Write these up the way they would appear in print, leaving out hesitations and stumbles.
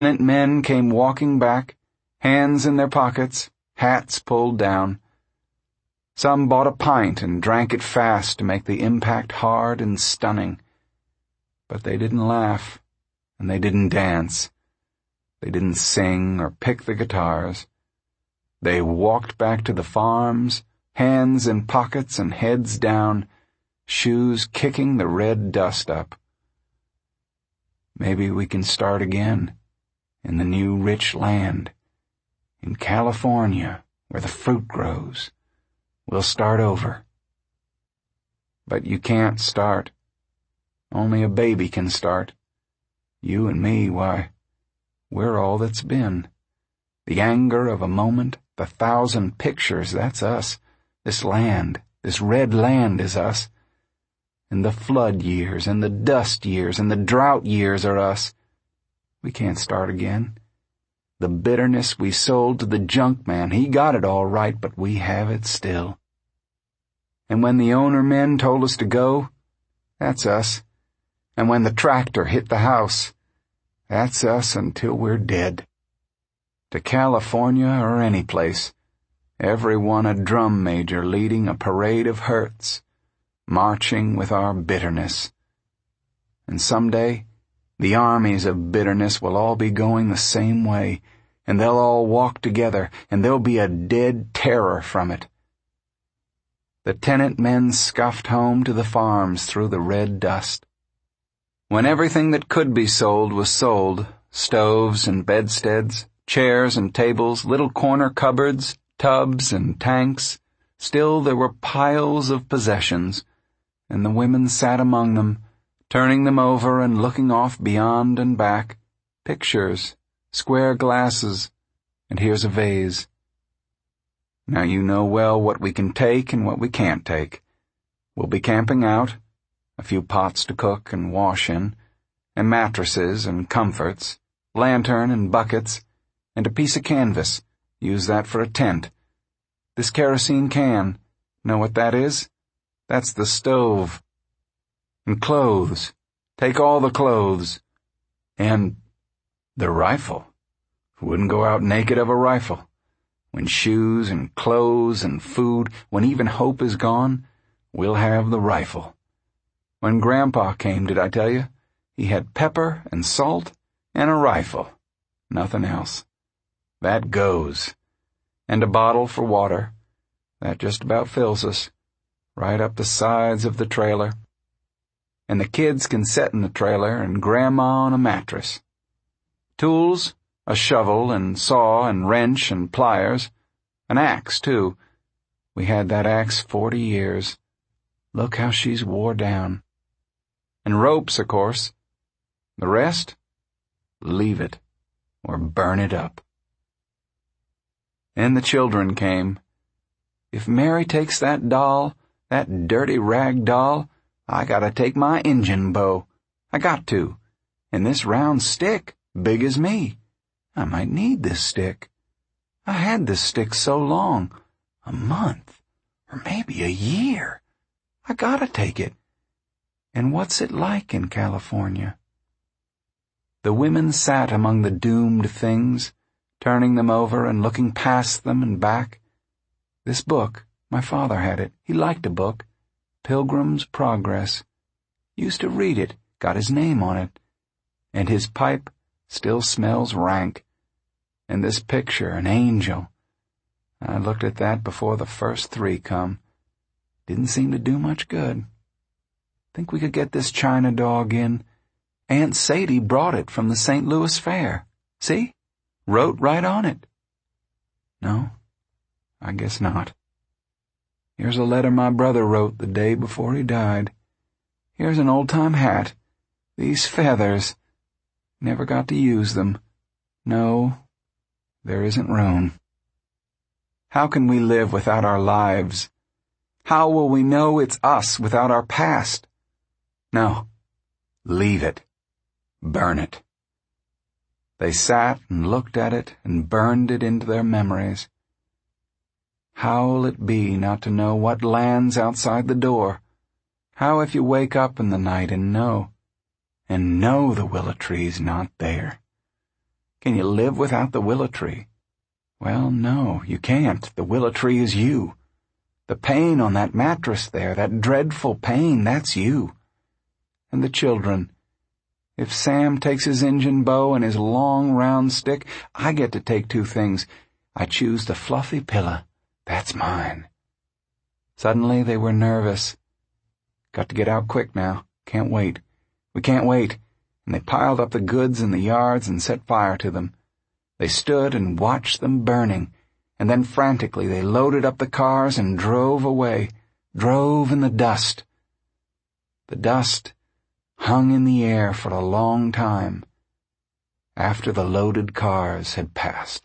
Men came walking back, hands in their pockets, hats pulled down. Some bought a pint and drank it fast to make the impact hard and stunning. But they didn't laugh, and they didn't dance. They didn't sing or pick the guitars. They walked back to the farms, hands in pockets and heads down, shoes kicking the red dust up. Maybe we can start again, in the new rich land, in California, where the fruit grows. We'll start over. But you can't start. Only a baby can start. You and me, why, we're all that's been. The anger of a moment, the 1,000 pictures, that's us. This land, this red land is us. And the flood years, and the dust years, and the drought years are us. We can't start again. The bitterness we sold to the junk man, he got it all right, but we have it still. And when the owner men told us to go, that's us. And when the tractor hit the house, that's us until we're dead. To California or any place, everyone a drum major leading a parade of hurts, marching with our bitterness. And someday, the armies of bitterness will all be going the same way, and they'll all walk together, and there'll be a dead terror from it. The tenant men scuffed home to the farms through the red dust. When everything that could be sold was sold, stoves and bedsteads, chairs and tables, little corner cupboards, tubs and tanks, still there were piles of possessions, and the women sat among them, turning them over and looking off beyond and back, pictures, square glasses, and here's a vase. Now you know well what we can take and what we can't take. We'll be camping out, a few pots to cook and wash in, and mattresses and comforts, lantern and buckets, and a piece of canvas. Use that for a tent. This kerosene can, know what that is? That's the stove. And clothes. Take all the clothes. And the rifle. Who wouldn't go out naked of a rifle? When shoes and clothes and food, when even hope is gone, we'll have the rifle. When Grandpa came, did I tell you? He had pepper and salt and a rifle. Nothing else. That goes. And a bottle for water. That just about fills us. Right up the sides of the trailer. And the kids can sit in the trailer and Grandma on a mattress. Tools, a shovel and saw and wrench and pliers. An axe, too. We had that axe 40 years. Look how she's wore down. And ropes, of course. The rest? Leave it, or burn it up. And the children came. If Mary takes that doll, that dirty rag doll, I gotta take my Injun bow. I got to. And this round stick, big as me. I might need this stick. I had this stick so long, a month, or maybe a year. I gotta take it. And what's it like in California? The women sat among the doomed things, turning them over and looking past them and back. This book, my father had it. He liked a book. Pilgrim's Progress. Used to read it, got his name on it. And his pipe still smells rank. And this picture, an angel. I looked at that before the first 3 come. Didn't seem to do much good. Think we could get this China dog in? Aunt Sadie brought it from the St. Louis Fair. See? Wrote right on it. No, I guess not. Here's a letter my brother wrote the day before he died. Here's an old-time hat. These feathers. Never got to use them. No, there isn't room. How can we live without our lives? How will we know it's us without our past? No, leave it. Burn it. They sat and looked at it and burned it into their memories. How'll it be not to know what lands outside the door? How if you wake up in the night and know the willow tree's not there? Can you live without the willow tree? Well, no, you can't. The willow tree is you. The pain on that mattress there, that dreadful pain, that's you. And the children. If Sam takes his engine bow and his long round stick, I get to take two things. I choose the fluffy pillow. That's mine. Suddenly they were nervous. Got to get out quick now. Can't wait. We can't wait. And they piled up the goods in the yards and set fire to them. They stood and watched them burning, and then frantically they loaded up the cars and drove away, drove in the dust. The dust hung in the air for a long time after the loaded cars had passed.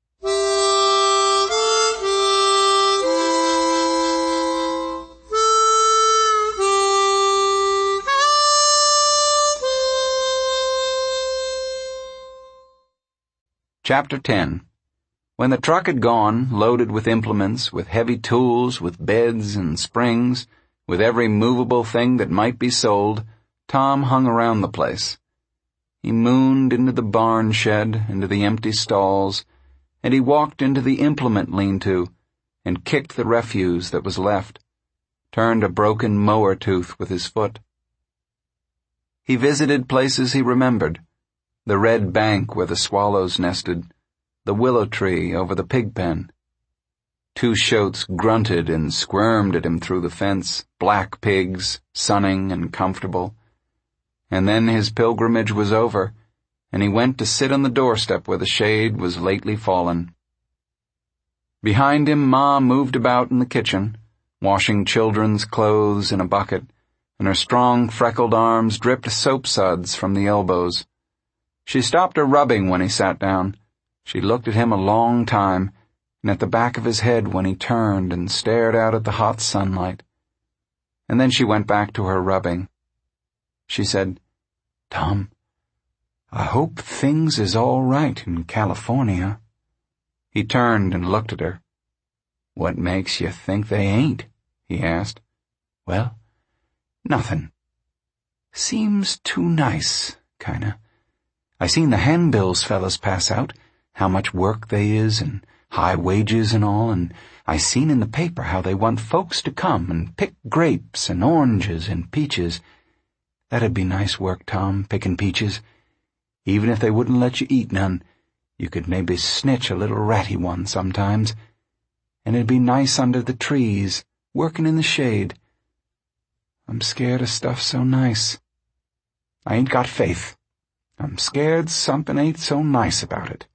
Chapter 10. When the truck had gone, loaded with implements, with heavy tools, with beds and springs, with every movable thing that might be sold, Tom hung around the place. He mooned into the barn shed, into the empty stalls, and he walked into the implement lean-to, and kicked the refuse that was left, turned a broken mower tooth with his foot. He visited places he remembered. The red bank where the swallows nested, the willow tree over the pig pen. Two shoats grunted and squirmed at him through the fence, black pigs, sunning and comfortable. And then his pilgrimage was over, and he went to sit on the doorstep where the shade was lately fallen. Behind him, Ma moved about in the kitchen, washing children's clothes in a bucket, and her strong freckled arms dripped soap suds from the elbows. She stopped her rubbing when he sat down. She looked at him a long time, and at the back of his head when he turned and stared out at the hot sunlight. And then she went back to her rubbing. She said, "Tom, I hope things is all right in California." He turned and looked at her. "What makes you think they ain't?" he asked. "Well, nothing. Seems too nice, kinda. I seen the handbills fellas pass out, how much work they is and high wages and all, and I seen in the paper how they want folks to come and pick grapes and oranges and peaches. That'd be nice work, Tom, picking peaches. Even if they wouldn't let you eat none, you could maybe snitch a little ratty one sometimes. And it'd be nice under the trees, working in the shade. I'm scared of stuff so nice. I ain't got faith. I'm scared something ain't so nice about it."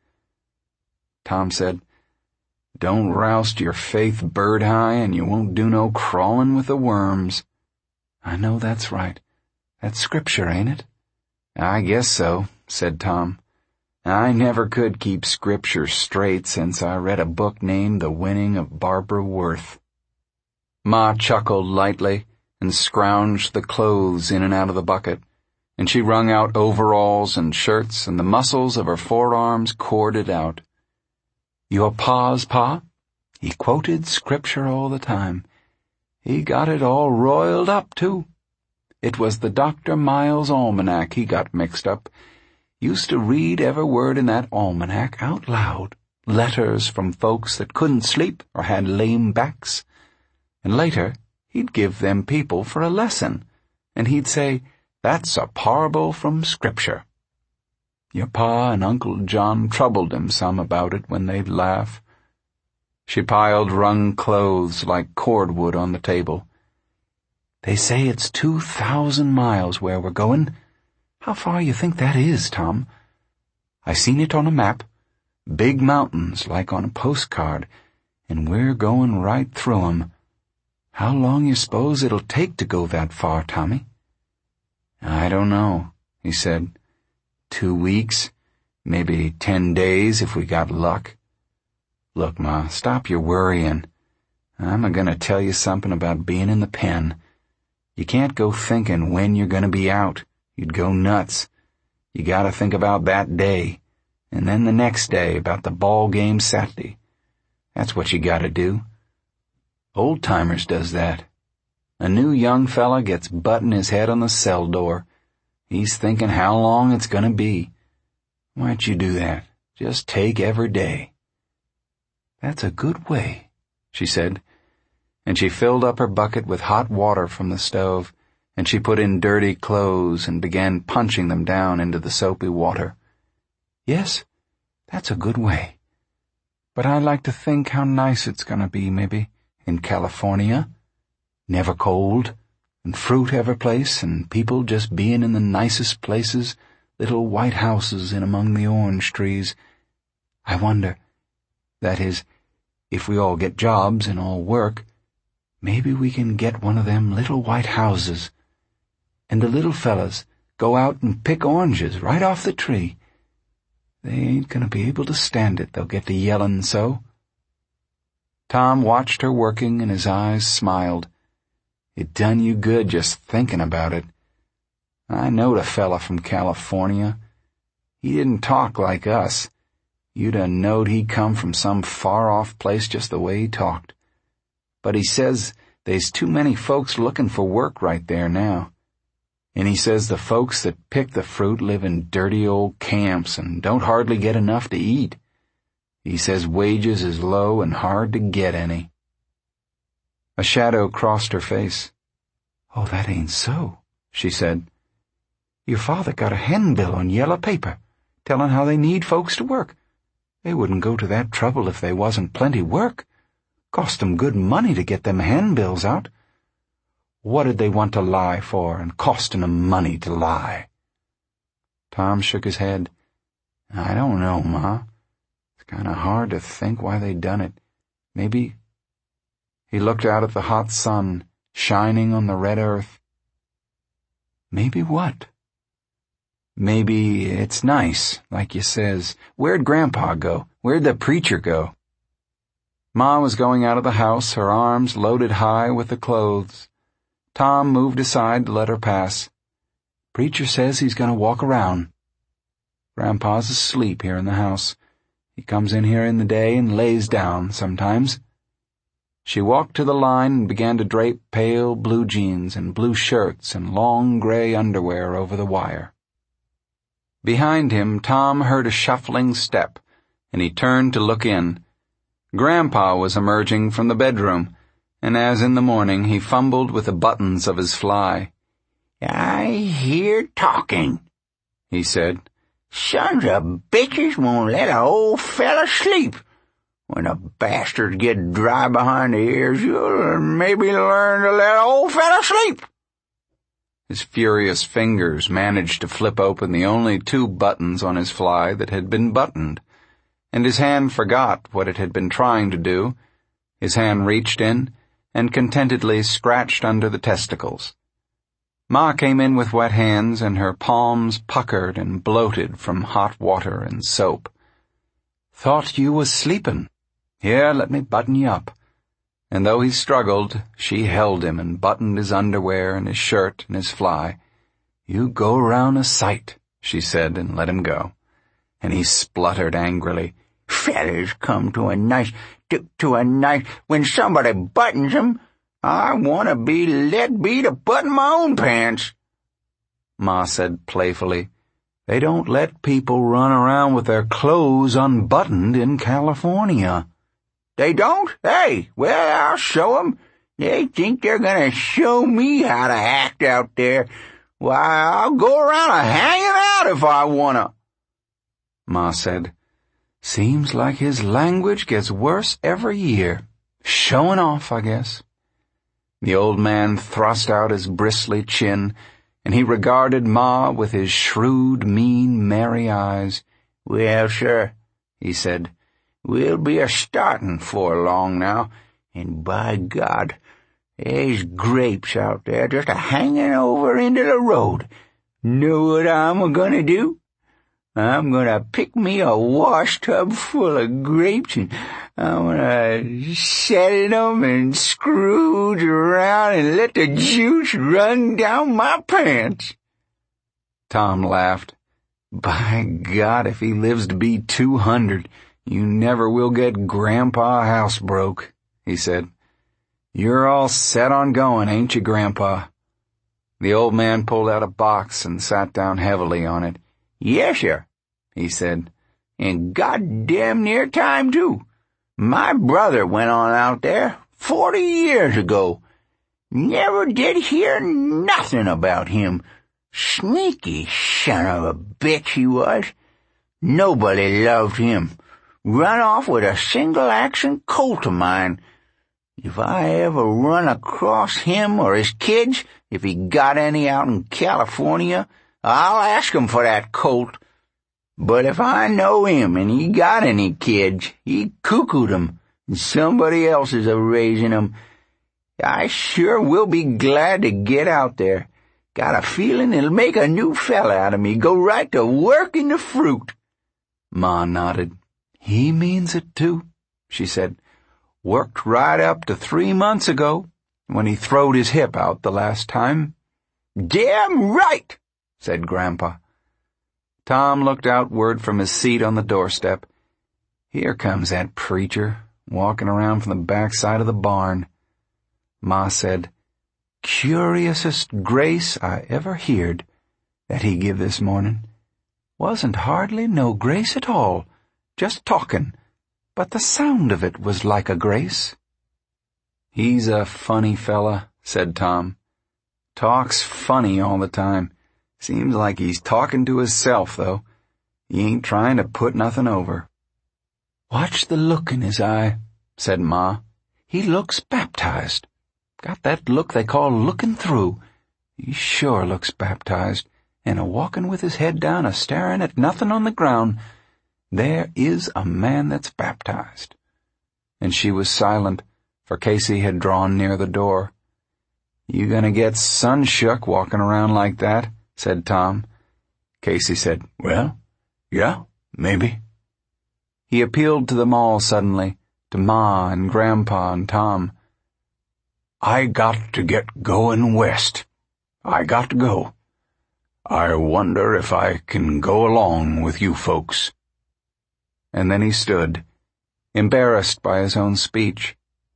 Tom said, "Don't roust your faith bird high and you won't do no crawling with the worms." "I know that's right. That's scripture, ain't it?" "I guess so," said Tom. "I never could keep scripture straight since I read a book named The Winning of Barbara Worth." Ma chuckled lightly and scrounged the clothes in and out of the bucket, and she wrung out overalls and shirts, and the muscles of her forearms corded out. "Your pa's pa? He quoted scripture all the time. He got it all roiled up, too. It was the Dr. Miles Almanac he got mixed up. Used to read every word in that almanac out loud, letters from folks that couldn't sleep or had lame backs. And later, he'd give them people for a lesson, and he'd say, 'That's a parable from Scripture.' Your pa and Uncle John troubled him some about it when they'd laugh." She piled wrung clothes like cordwood on the table. "They say it's 2,000 miles where we're going. How far you think that is, Tom? I seen it on a map. Big mountains like on a postcard, and we're going right through 'em. How long you s'pose it'll take to go that far, Tommy?" "I don't know," he said. 2 weeks, maybe 10 days if we got luck. Look, Ma, stop your worrying. I'm a-gonna tell you something about being in the pen. You can't go thinking when you're gonna be out. You'd go nuts. You gotta think about that day, and then the next day about the ball game Saturday. That's what you gotta do. Old-timers does that. A new young fella gets butting his head on the cell door. He's thinking how long it's gonna be. Why'd you do that? Just take every day." "That's a good way," she said, and she filled up her bucket with hot water from the stove, and she put in dirty clothes and began punching them down into the soapy water. "Yes, that's a good way. But I like to think how nice it's gonna be, maybe, in California. Never cold, and fruit every place, and people just being in the nicest places, little white houses in among the orange trees. I wonder, that is, if we all get jobs and all work, maybe we can get one of them little white houses, and the little fellas go out and pick oranges right off the tree. They ain't gonna be able to stand it, they'll get to yellin' so." Tom watched her working, and his eyes smiled. "It done you good just thinking about it. I knowed a fella from California. He didn't talk like us. You'd a knowed he come from some far-off place just the way he talked. But he says they's too many folks looking for work right there now. And he says the folks that pick the fruit live in dirty old camps and don't hardly get enough to eat. He says wages is low and hard to get any." A shadow crossed her face. "Oh, that ain't so," she said. "Your father got a handbill on yellow paper, telling how they need folks to work. They wouldn't go to that trouble if they wasn't plenty work. Cost 'em good money to get them handbills out. What did they want to lie for, and costin' 'em money to lie?" Tom shook his head. "I don't know, Ma. It's kinda hard to think why they done it. Maybe—" He looked out at the hot sun, shining on the red earth. "Maybe what?" "Maybe it's nice, like you says. Where'd Grandpa go? Where'd the preacher go?" Ma was going out of the house, her arms loaded high with the clothes. Tom moved aside to let her pass. "Preacher says he's going to walk around. Grandpa's asleep here in the house. He comes in here in the day and lays down sometimes." She walked to the line and began to drape pale blue jeans and blue shirts and long gray underwear over the wire. Behind him, Tom heard a shuffling step, and he turned to look in. Grandpa was emerging from the bedroom, and as in the morning, he fumbled with the buttons of his fly. "I hear talking," he said. "Sons of bitches won't let a old fella sleep. When the bastards get dry behind the ears, you'll maybe learn to let a old fella sleep." His furious fingers managed to flip open the only 2 buttons on his fly that had been buttoned, and his hand forgot what it had been trying to do. His hand reached in and contentedly scratched under the testicles. Ma came in with wet hands, and her palms puckered and bloated from hot water and soap. "Thought you was sleepin'. Here, let me button you up." And though he struggled, she held him and buttoned his underwear and his shirt and his fly. "You go around a sight," she said, and let him go. And he spluttered angrily. "Fellas come to a nice, when somebody buttons 'em, I want to be let be to button my own pants." Ma said playfully, "They don't let people run around with their clothes unbuttoned in California." "They don't? Hey, well, I'll show 'em. They think they're gonna show me how to act out there. Why, I'll go around hanging out if I wanna." Ma said, "Seems like his language gets worse every year. Showing off, I guess." The old man thrust out his bristly chin, and he regarded Ma with his shrewd, mean, merry eyes. "Well, sir," he said, "we'll be a-startin' 'fore long now, and by God, there's grapes out there just a-hanging over into the road. Know what I'm a-gonna do? I'm gonna pick me a wash tub full of grapes, and I'm gonna set in 'em and scrooge around and let the juice run down my pants." Tom laughed. "By God, if he lives to be 200, you never will get Grandpa housebroke," he said. "You're all set on going, ain't you, Grandpa?" The old man pulled out a box and sat down heavily on it. "Yes, sir," he said. and goddamn near time, too. My brother went on out there 40 years ago. Never did hear nothing about him. Sneaky son of a bitch he was. Nobody loved him. Run off with a single-action Colt of mine. If I ever run across him or his kids, if he got any out in California, I'll ask him for that Colt. But if I know him and he got any kids, he cuckooed 'em, and somebody else is a-raising 'em. I sure will be glad to get out there. Got a feeling it'll make a new fella out of me, go right to work in the fruit. Ma nodded. He means it, too, she said. Worked right up to 3 months ago, when he throwed his hip out the last time. Damn right, said Grandpa. Tom looked outward from his seat on the doorstep. Here comes that preacher, walking around from the backside of the barn. Ma said, Curiousest grace I ever heard that he give this morning. Wasn't hardly no grace at all, just talkin', but the sound of it was like a grace. He's a funny fella, said Tom. Talks funny all the time. Seems like he's talking to hisself, though. He ain't trying to put nothing over. Watch the look in his eye, said Ma. He looks baptized. Got that look they call looking through. He sure looks baptized, and a-walking with his head down, a-staring at nothing on the ground. There is a man that's baptized. And she was silent, for Casey had drawn near the door. You gonna get sun-shook walking around like that, said Tom. Casey said, Well, yeah, maybe. He appealed to them all suddenly, to Ma and Grandpa and Tom. I got to get going west. I got to go. I wonder if I can go along with you folks. And then he stood, embarrassed by his own speech.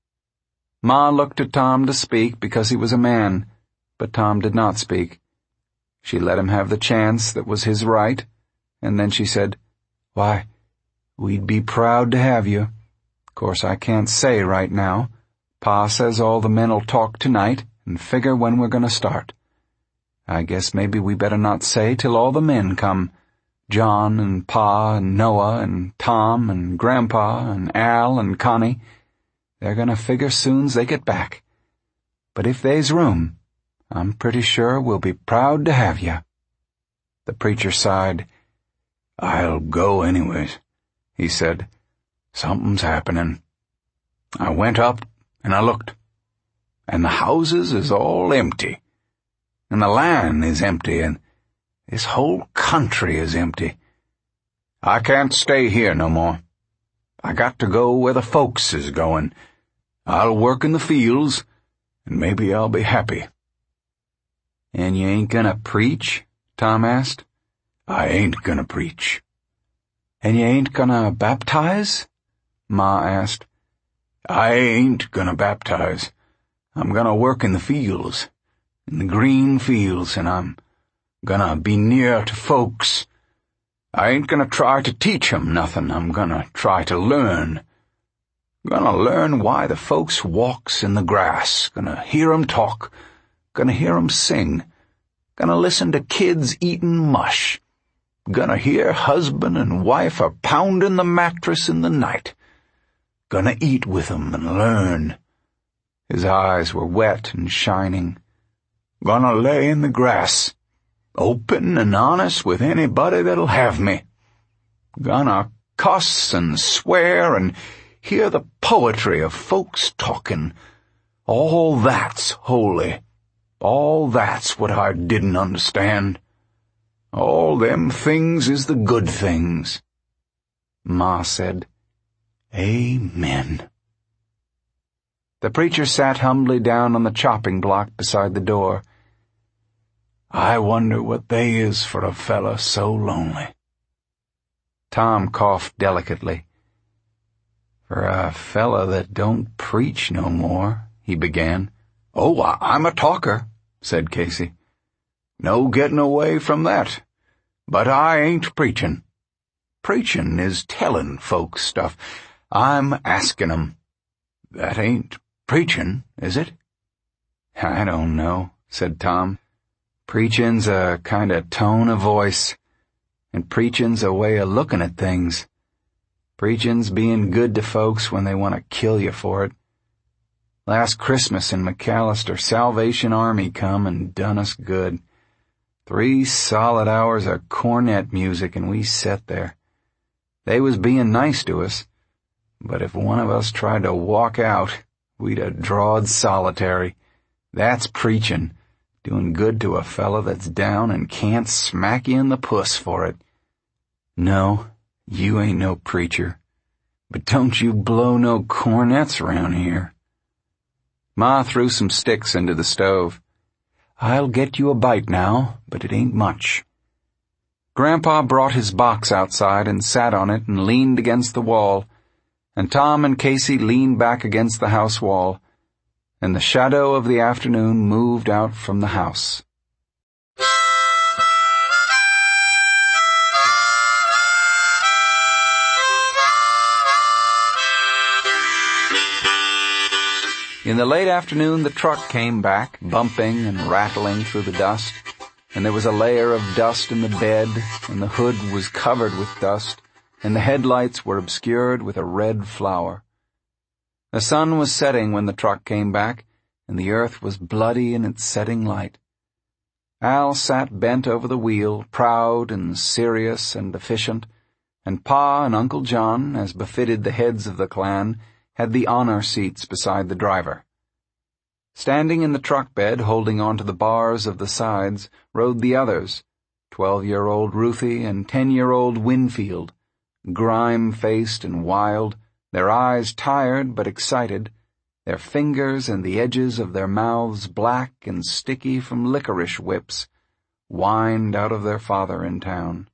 Ma looked at Tom to speak because he was a man, but Tom did not speak. She let him have the chance that was his right, and then she said, Why, we'd be proud to have you. Course I can't say right now. Pa says all the men'll talk tonight and figure when we're gonna start. I guess maybe we better not say till all the men come. John and Pa and Noah and Tom and Grandpa and Al and Connie. They're gonna figure soon's they get back. But if they's room, I'm pretty sure we'll be proud to have you. The preacher sighed. I'll go anyways, he said. Something's happening. I went up and I looked, and the houses is all empty, and the land is empty, and this whole country is empty. I can't stay here no more. I got to go where the folks is going. I'll work in the fields, and maybe I'll be happy. And you ain't gonna preach? Tom asked. I ain't gonna preach. And you ain't gonna baptize? Ma asked. I ain't gonna baptize. I'm gonna work in the fields, in the green fields, and I'm gonna be near to folks. I ain't gonna try to teach 'em nothing. I'm gonna try to learn. Gonna learn why the folks walks in the grass. Gonna hear 'em talk. Gonna hear 'em sing. Gonna listen to kids eatin' mush. Gonna hear husband and wife a-poundin' the mattress in the night. Gonna eat with 'em and learn. His eyes were wet and shining. Gonna lay in the grass, open and honest with anybody that'll have me. Gonna cuss and swear and hear the poetry of folks talkin'. All that's holy. All that's what I didn't understand. All them things is the good things. Ma said, Amen. The preacher sat humbly down on the chopping block beside the door. I wonder what they is for a fella so lonely. Tom coughed delicately. For a fella that don't preach no more, he began. Oh, I'm a talker, said Casey. No getting away from that. But I ain't preachin'. preachin' is tellin' folks stuff. I'm askin' 'em. That ain't preachin', is it?" "I don't know," said Tom. "Preachin's a kind of tone of voice, and preachin's a way of looking at things. Preachin's being good to folks when they want to kill you for it. Last Christmas in McAllister, Salvation Army come and done us good. 3 solid hours of cornet music, and we set there. They was being nice to us, but if one of us tried to walk out, we'd a drawed solitary. That's preachin', doing good to a fella that's down and can't smack you in the puss for it. No, you ain't no preacher, but don't you blow no cornets around here." Ma threw some sticks into the stove. "I'll get you a bite now, but it ain't much." Grandpa brought his box outside and sat on it and leaned against the wall, and Tom and Casey leaned back against the house wall, and the shadow of the afternoon moved out from the house. In the late afternoon, the truck came back, bumping and rattling through the dust, and there was a layer of dust in the bed, and the hood was covered with dust, and the headlights were obscured with a red flower. The sun was setting when the truck came back, and the earth was bloody in its setting light. Al sat bent over the wheel, proud and serious and efficient, and Pa and Uncle John, as befitted the heads of the clan, had the honor seats beside the driver. Standing in the truck bed, holding onto the bars of the sides, rode the others, 12-year-old Ruthie and 10-year-old Winfield, grime-faced and wild, their eyes tired but excited, their fingers and the edges of their mouths black and sticky from licorice whips, whined out of their father in town.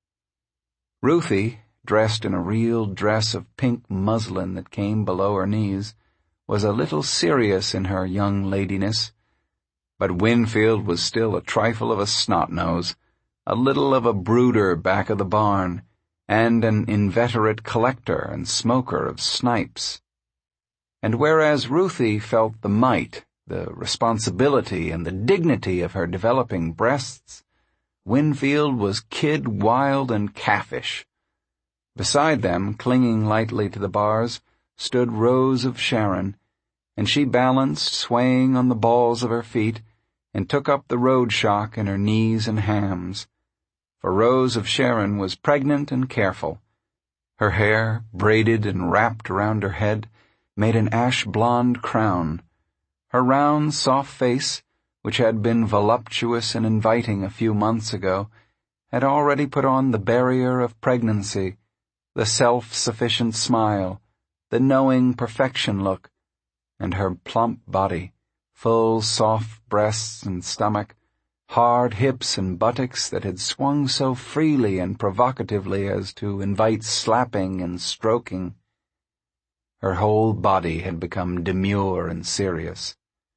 Ruthie, dressed in a real dress of pink muslin that came below her knees, was a little serious in her young ladiness, but Winfield was still a trifle of a snot-nose, a little of a brooder back of the barn, and an inveterate collector and smoker of snipes. And whereas Ruthie felt the might, the responsibility, and the dignity of her developing breasts, Winfield was kid wild and calfish. Beside them, clinging lightly to the bars, stood Rose of Sharon, and she balanced, swaying on the balls of her feet, and took up the road shock in her knees and hams. For Rose of Sharon was pregnant and careful. Her hair, braided and wrapped around her head, made an ash-blonde crown. Her round, soft face, which had been voluptuous and inviting a few months ago, had already put on the barrier of pregnancy, the self-sufficient smile, the knowing perfection look, and her plump body, full soft breasts and stomach, hard hips and buttocks that had swung so freely and provocatively as to invite slapping and stroking. Her whole body had become demure and serious.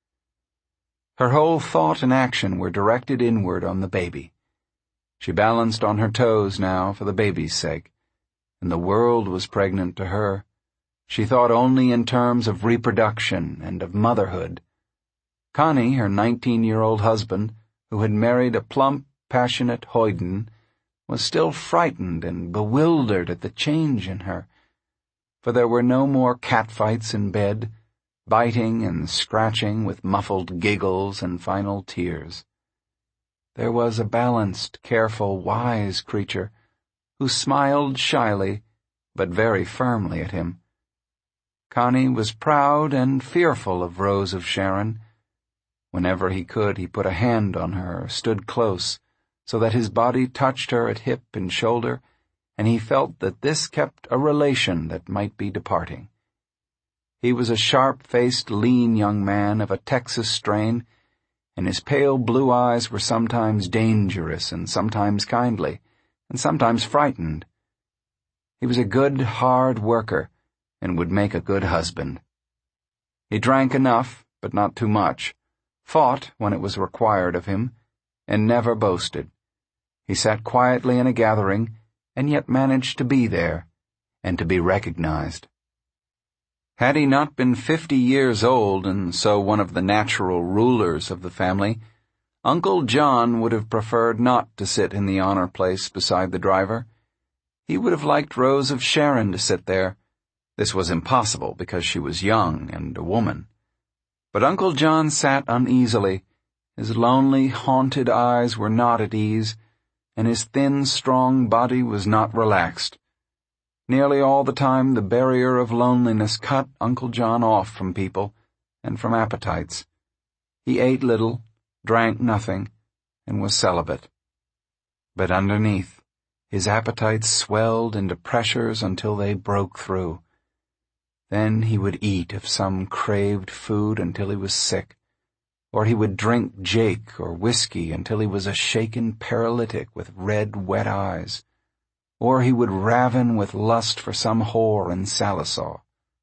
Her whole thought and action were directed inward on the baby. She balanced on her toes now for the baby's sake, and the world was pregnant to her. She thought only in terms of reproduction and of motherhood. Connie, her 19-year-old husband, who had married a plump, passionate hoyden, was still frightened and bewildered at the change in her, for there were no more catfights in bed, biting and scratching with muffled giggles and final tears. There was a balanced, careful, wise creature who smiled shyly but very firmly at him. Connie was proud and fearful of Rose of Sharon. Whenever he could, he put a hand on her, stood close, so that his body touched her at hip and shoulder, and he felt that this kept a relation that might be departing. He was a sharp-faced, lean young man of a Texas strain, and his pale blue eyes were sometimes dangerous and sometimes kindly, and sometimes frightened. He was a good, hard worker, and would make a good husband. He drank enough, but not too much, fought when it was required of him, and never boasted. He sat quietly in a gathering, and yet managed to be there and to be recognized. Had he not been 50 years old and so one of the natural rulers of the family, Uncle John would have preferred not to sit in the honor place beside the driver. He would have liked Rose of Sharon to sit there. This was impossible because she was young and a woman. But Uncle John sat uneasily. His lonely, haunted eyes were not at ease, and his thin, strong body was not relaxed. Nearly all the time the barrier of loneliness cut Uncle John off from people and from appetites. He ate little, drank nothing, and was celibate. But underneath, his appetites swelled into pressures until they broke through. Then he would eat of some craved food until he was sick, or he would drink Jake or whiskey until he was a shaken paralytic with red, wet eyes, or he would raven with lust for some whore in Salisaw.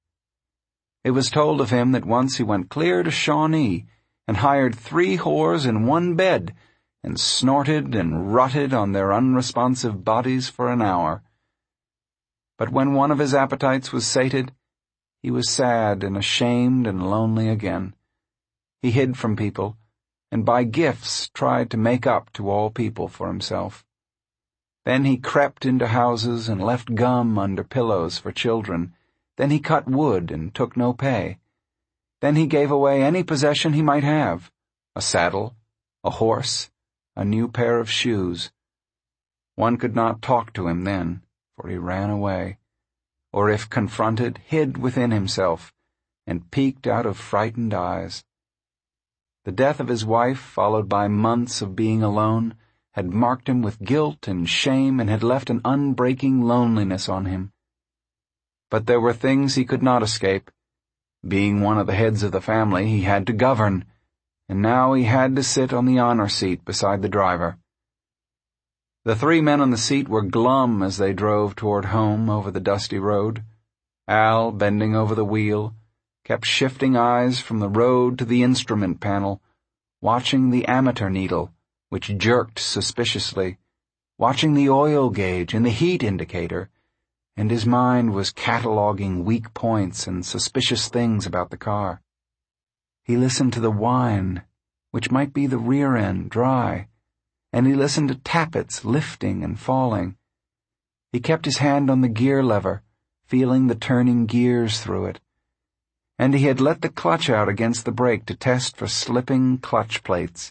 It was told of him that once he went clear to Shawnee and hired 3 whores in one bed and snorted and rutted on their unresponsive bodies for an hour. But when one of his appetites was sated, he was sad and ashamed and lonely again. He hid from people, and by gifts tried to make up to all people for himself. Then he crept into houses and left gum under pillows for children. Then he cut wood and took no pay. Then he gave away any possession he might have, a saddle, a horse, a new pair of shoes. One could not talk to him then, for he ran away, or if confronted, hid within himself, and peeked out of frightened eyes. The death of his wife, followed by months of being alone, had marked him with guilt and shame and had left an unbreaking loneliness on him. But there were things he could not escape. Being one of the heads of the family, he had to govern, and now he had to sit on the honor seat beside the driver. The 3 men on the seat were glum as they drove toward home over the dusty road. Al, bending over the wheel, kept shifting eyes from the road to the instrument panel, watching the ammeter needle, which jerked suspiciously, watching the oil gauge and the heat indicator, and his mind was cataloging weak points and suspicious things about the car. He listened to the whine, which might be the rear end dry, and he listened to tappets lifting and falling. He kept his hand on the gear lever, feeling the turning gears through it, and he had let the clutch out against the brake to test for slipping clutch plates.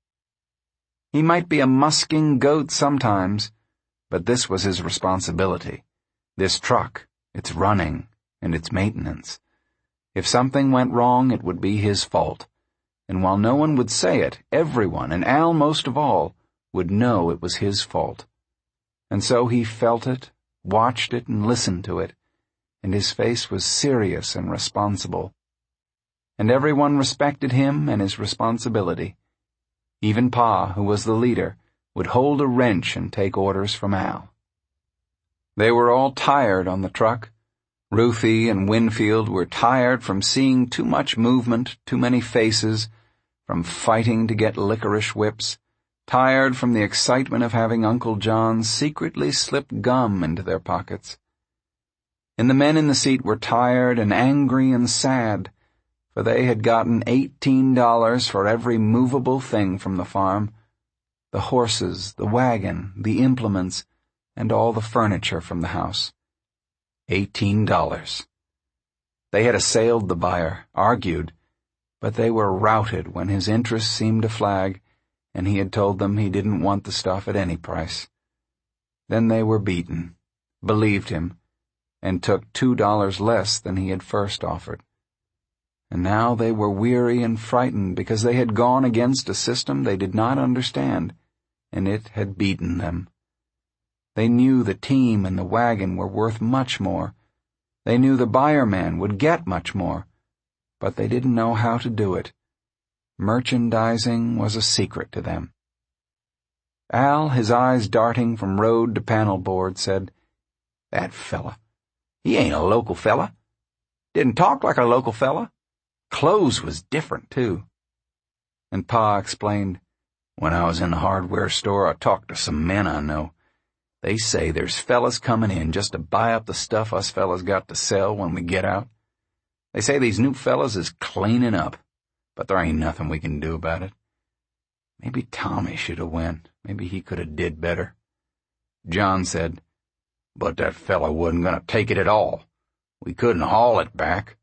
He might be a musking goat sometimes, but this was his responsibility. This truck, its running, and its maintenance. If something went wrong, it would be his fault. And while no one would say it, everyone, and Al most of all, would know it was his fault. And so he felt it, watched it, and listened to it, and his face was serious and responsible. And everyone respected him and his responsibility. Even Pa, who was the leader, would hold a wrench and take orders from Al. They were all tired on the truck. Ruthie and Winfield were tired from seeing too much movement, too many faces, from fighting to get licorice whips, tired from the excitement of having Uncle John secretly slip gum into their pockets. And the men in the seat were tired and angry and sad, for they had gotten $18 for every movable thing from the farm, the horses, the wagon, the implements, and all the furniture from the house. $18. They had assailed the buyer, argued, but they were routed when his interest seemed to flag, and he had told them he didn't want the stuff at any price. Then they were beaten, believed him, and took $2 less than he had first offered. And now they were weary and frightened because they had gone against a system they did not understand, and it had beaten them. They knew the team and the wagon were worth much more. They knew the buyer man would get much more, but they didn't know how to do it. Merchandising was a secret to them. Al, his eyes darting from road to panel board, said, "That fella, he ain't a local fella. Didn't talk like a local fella. Clothes was different, too." And Pa explained, "When I was in the hardware store, I talked to some men I know. They say there's fellas coming in just to buy up the stuff us fellas got to sell when we get out. They say these new fellas is cleaning up, but there ain't nothing we can do about it. Maybe Tommy should have went. Maybe he could have did better. John said, "But that fella wasn't going to take it at all. We couldn't haul it back."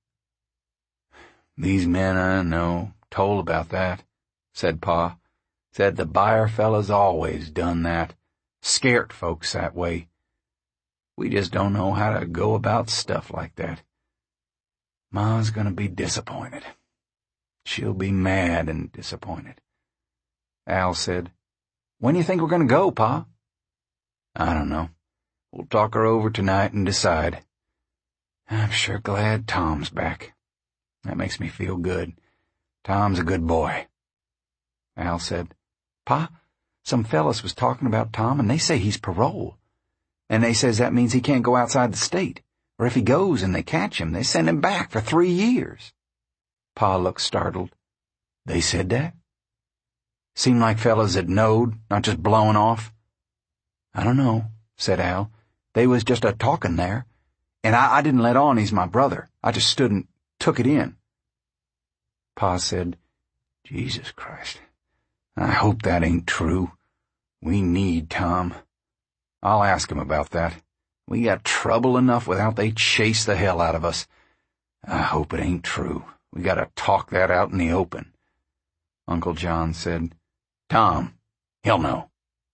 "These men I know told about that," said Pa. "Said the buyer fellas always done that. Scart folks that way. We just don't know how to go about stuff like that. Ma's gonna be disappointed. She'll be mad and disappointed." Al said, "When do you think we're gonna go, Pa?" "I don't know. We'll talk her over tonight and decide. I'm sure glad Tom's back. That makes me feel good. Tom's a good boy." Al said, "Pa, some fellas was talking about Tom, and they say he's parole. And they says that means he can't go outside the state. Or if he goes and they catch him, they send him back for 3 years. Pa looked startled. "They said that?" "Seemed like fellas that knowed, not just blowing off." "I don't know," said Al. "They was just a-talking there. And I didn't let on he's my brother. I just stood and took it in." Pa said, "Jesus Christ. I hope that ain't true. We need Tom. I'll ask him about that. We got trouble enough without they chase the hell out of us. I hope it ain't true. We gotta talk that out in the open." Uncle John said, "Tom, he'll know."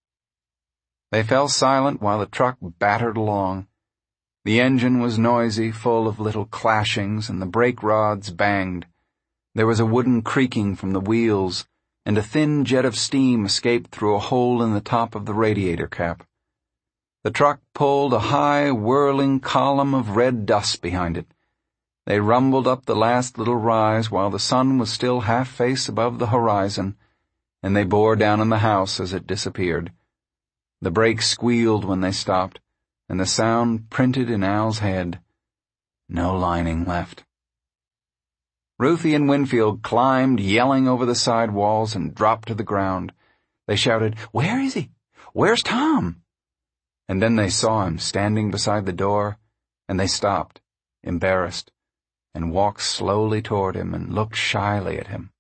They fell silent while the truck battered along. The engine was noisy, full of little clashings, and the brake rods banged. There was a wooden creaking from the wheels, and a thin jet of steam escaped through a hole in the top of the radiator cap. The truck pulled a high, whirling column of red dust behind it. They rumbled up the last little rise while the sun was still half-face above the horizon, and they bore down on the house as it disappeared. The brakes squealed when they stopped, and the sound printed in Al's head. No lining left. Ruthie and Winfield climbed, yelling over the side walls, and dropped to the ground. They shouted, "Where is he? Where's Tom?" And then they saw him standing beside the door, and they stopped, embarrassed, and walked slowly toward him and looked shyly at him.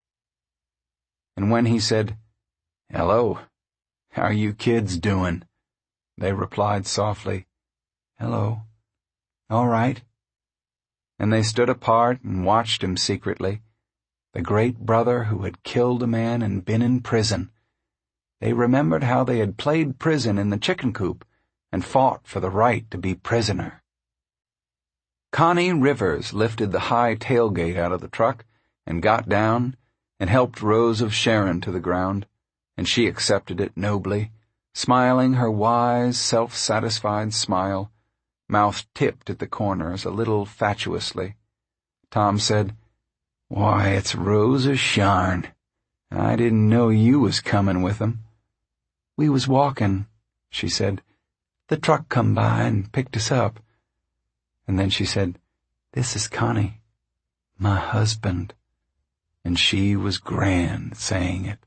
And when he said, "Hello, how you kids doing?" they replied softly, "Hello. All right." And they stood apart and watched him secretly, the great brother who had killed a man and been in prison. They remembered how they had played prison in the chicken coop and fought for the right to be prisoner. Connie Rivers lifted the high tailgate out of the truck and got down and helped Rose of Sharon to the ground, and she accepted it nobly, smiling her wise, self-satisfied smile, mouth tipped at the corners a little fatuously. Tom said, "Why, it's Rose of Sharon. I didn't know you was comin' with 'em." "We was walkin'," she said. "The truck come by and picked us up." And then she said, "This is Connie, my husband." And she was grand saying it.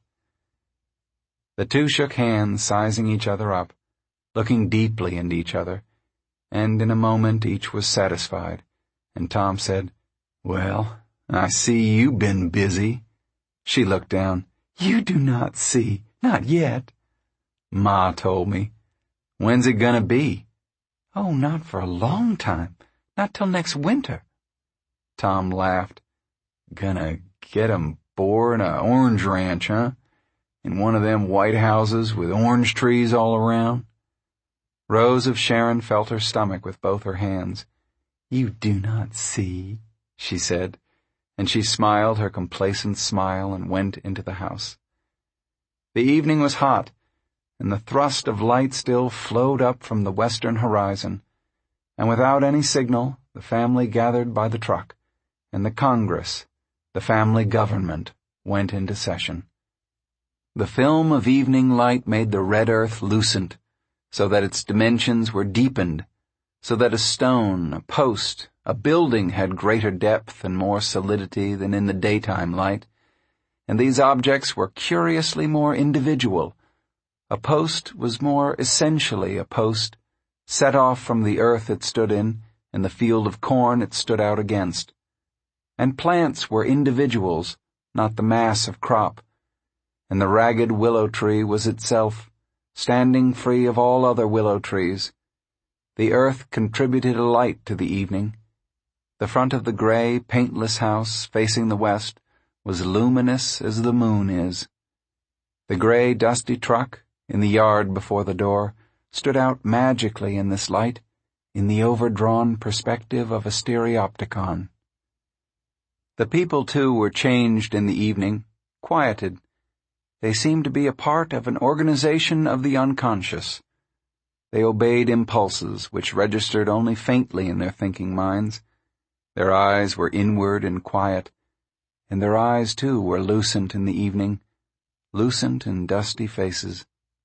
The two shook hands, sizing each other up, looking deeply into each other, and in a moment each was satisfied, and Tom said, "Well, I see you been busy." She looked down. "You do not see, not yet." "Ma told me." "When's it gonna be?" "Oh, not for a long time, not till next winter." Tom laughed. "Gonna get 'em bored in a orange ranch, huh? In one of them white houses with orange trees all around?" Rose of Sharon felt her stomach with both her hands. "You do not see," she said, and she smiled her complacent smile and went into the house. The evening was hot, and the thrust of light still flowed up from the western horizon, and without any signal, the family gathered by the truck, and the Congress, the family government, went into session. The film of evening light made the red earth lucent, so that its dimensions were deepened, so that a stone, a post, a building had greater depth and more solidity than in the daytime light, and these objects were curiously more individual, A post was more essentially a post, set off from the earth it stood in and the field of corn it stood out against. And plants were individuals, not the mass of crop, and the ragged willow tree was itself, standing free of all other willow trees. The earth contributed a light to the evening. The front of the gray, paintless house facing the west was luminous as the moon is. The gray, dusty truck, in the yard before the door, stood out magically in this light, in the overdrawn perspective of a stereopticon. The people, too, were changed in the evening, quieted. They seemed to be a part of an organization of the unconscious. They obeyed impulses which registered only faintly in their thinking minds. Their eyes were inward and quiet, and their eyes, too, were lucent in the evening, lucent in dusty faces.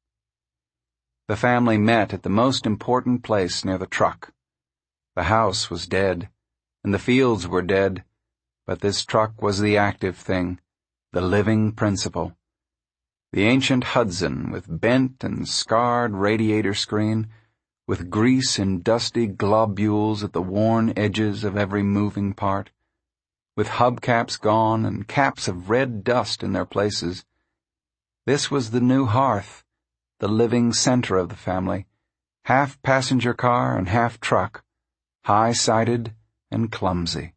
The family met at the most important place near the truck. The house was dead, and the fields were dead, but this truck was the active thing, the living principle. The ancient Hudson, with bent and scarred radiator screen, with grease and dusty globules at the worn edges of every moving part, with hubcaps gone and caps of red dust in their places. This was the new hearth, the living center of the family, half passenger car and half truck, high-sided and clumsy.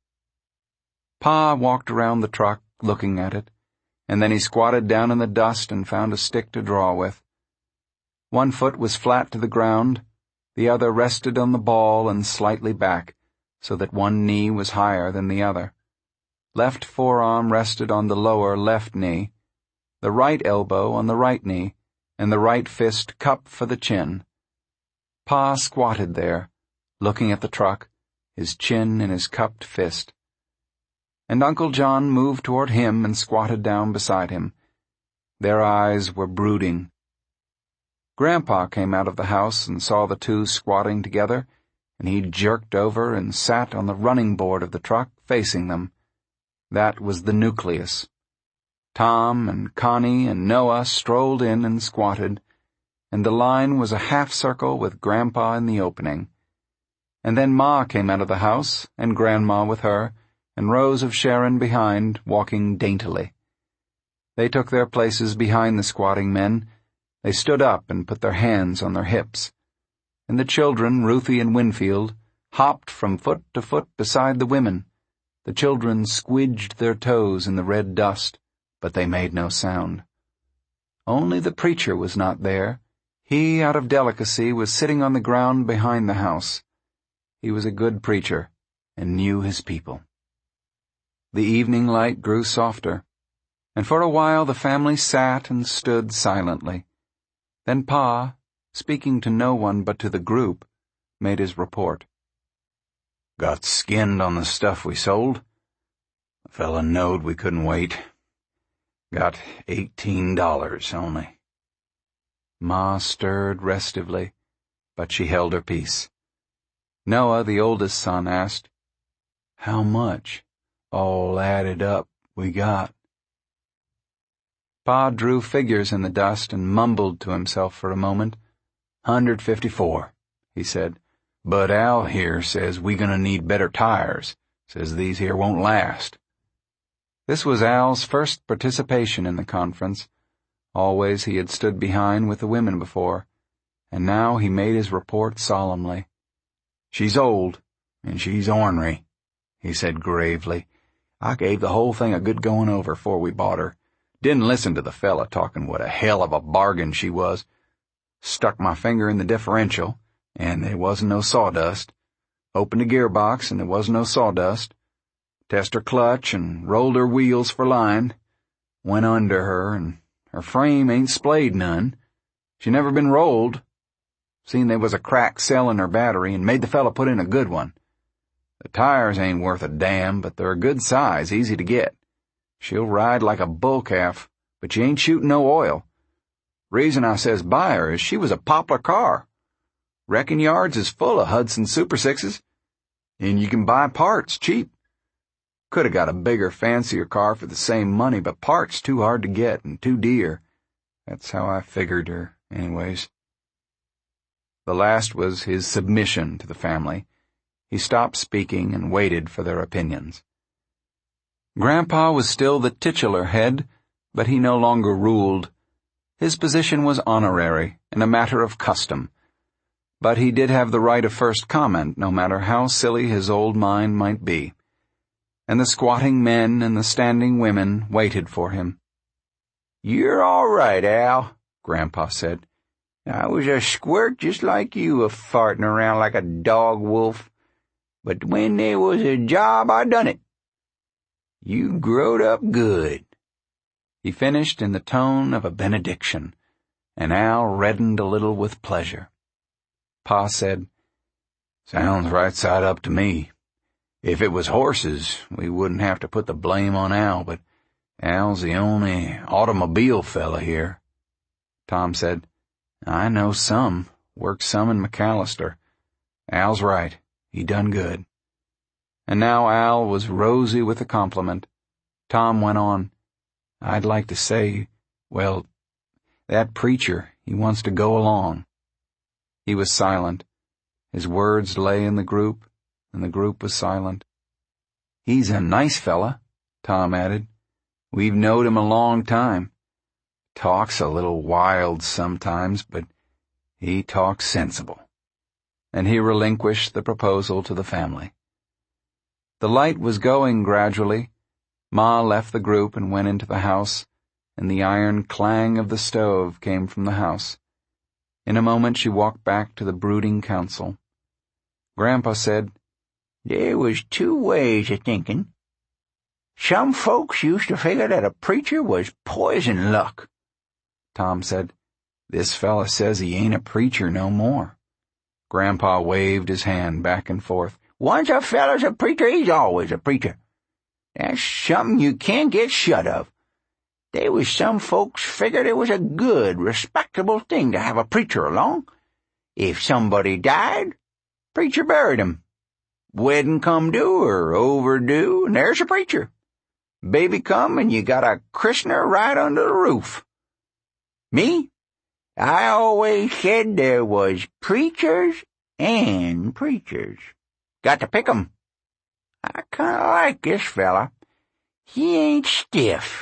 Pa walked around the truck, looking at it, and then he squatted down in the dust and found a stick to draw with. One foot was flat to the ground, the other rested on the ball and slightly back, so that one knee was higher than the other. Left forearm rested on the lower left knee, the right elbow on the right knee, and the right fist cupped for the chin. Pa squatted there, looking at the truck, his chin in his cupped fist. And Uncle John moved toward him and squatted down beside him. Their eyes were brooding. Grandpa came out of the house and saw the two squatting together, and he jerked over and sat on the running board of the truck facing them. That was the nucleus. Tom and Connie and Noah strolled in and squatted, and the line was a half-circle with Grandpa in the opening. And then Ma came out of the house, and Grandma with her, and Rose of Sharon behind, walking daintily. They took their places behind the squatting men. They stood up and put their hands on their hips. And the children, Ruthie and Winfield, hopped from foot to foot beside the women. The children squidged their toes in the red dust, but they made no sound. Only the preacher was not there. He, out of delicacy, was sitting on the ground behind the house. He was a good preacher, and knew his people. The evening light grew softer, and for a while the family sat and stood silently. Then Pa, speaking to no one but to the group, made his report. Got skinned on the stuff we sold. A fella knowed we couldn't wait. Got $18 only. Ma stirred restively, but she held her peace. Noah, the oldest son, asked, "How much, all added up, we got?" Pa drew figures in the dust and mumbled to himself for a moment. "$154, he said. "But Al here says we gonna need better tires. Says these here won't last." This was Al's first participation in the conference. Always he had stood behind with the women before, and now he made his report solemnly. "She's old, and she's ornery," he said gravely. "I gave the whole thing a good going over 'fore we bought her. Didn't listen to the fella talking what a hell of a bargain she was. Stuck my finger in the differential, and there wasn't no sawdust. Opened the gearbox, and there wasn't no sawdust. Test her clutch, and rolled her wheels for line. Went under her, and her frame ain't splayed none. She never been rolled. Seen there was a cracked cell in her battery, and made the fella put in a good one. The tires ain't worth a damn, but they're a good size, easy to get. She'll ride like a bull calf, but she ain't shooting no oil. Reason I says buy her is she was a poplar car. Wrecking yards is full of Hudson Super Sixes, and you can buy parts cheap. Could have got a bigger, fancier car for the same money, but parts too hard to get and too dear. That's how I figured her, anyways. The last was his submission to the family. He stopped speaking and waited for their opinions. Grandpa was still the titular head, but he no longer ruled. His position was honorary and a matter of custom. But he did have the right of first comment, no matter how silly his old mind might be. And the squatting men and the standing women waited for him. "You're all right, Al," Grandpa said. "I was a squirt just like you, a-farting around like a dog wolf. But when there was a job, I done it. You growed up good." He finished in the tone of a benediction, and Al reddened a little with pleasure. Pa said, "Sounds right side up to me. If it was horses, we wouldn't have to put the blame on Al, but Al's the only automobile fella here." Tom said, "I know some. Worked some in McAllister. Al's right. He done good." And now Al was rosy with the compliment. Tom went on, "I'd like to say, well, that preacher, he wants to go along." He was silent. His words lay in the group, and the group was silent. "He's a nice fella," Tom added. "We've knowed him a long time. Talks a little wild sometimes, but he talks sensible." And he relinquished the proposal to the family. The light was going gradually. Ma left the group and went into the house, and the iron clang of the stove came from the house. In a moment she walked back to the brooding council. Grandpa said, "There was two ways of thinking. Some folks used to figure that a preacher was poison luck." Tom said, "This fella says he ain't a preacher no more." Grandpa waved his hand back and forth. "Once a feller's a preacher, he's always a preacher. That's something you can't get shut of. There was some folks figured it was a good, respectable thing to have a preacher along. If somebody died, preacher buried him. Wedding come due or overdue, and there's a preacher. Baby come and you got a christener right under the roof. Me, I always said there was preachers and preachers. Got to pick 'em. I kinda like this fella. He ain't stiff."